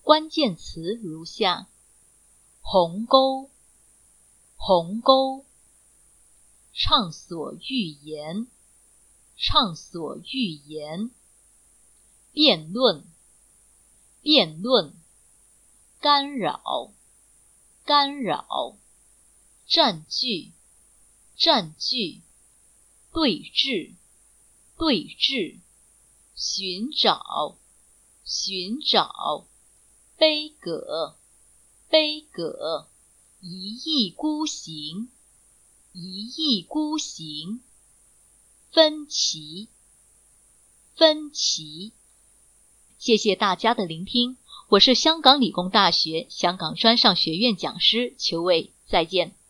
关键词如下：鸿沟，鸿沟，畅所欲言，畅所欲言，辩论，辩论，干扰，干扰，占据，占据，对峙，对峙，寻找，寻找，悲歌，悲歌，一意孤行，一意孤行，分歧，分歧。谢谢大家的聆听，我是香港理工大学香港专上学院讲师裘伟，再见。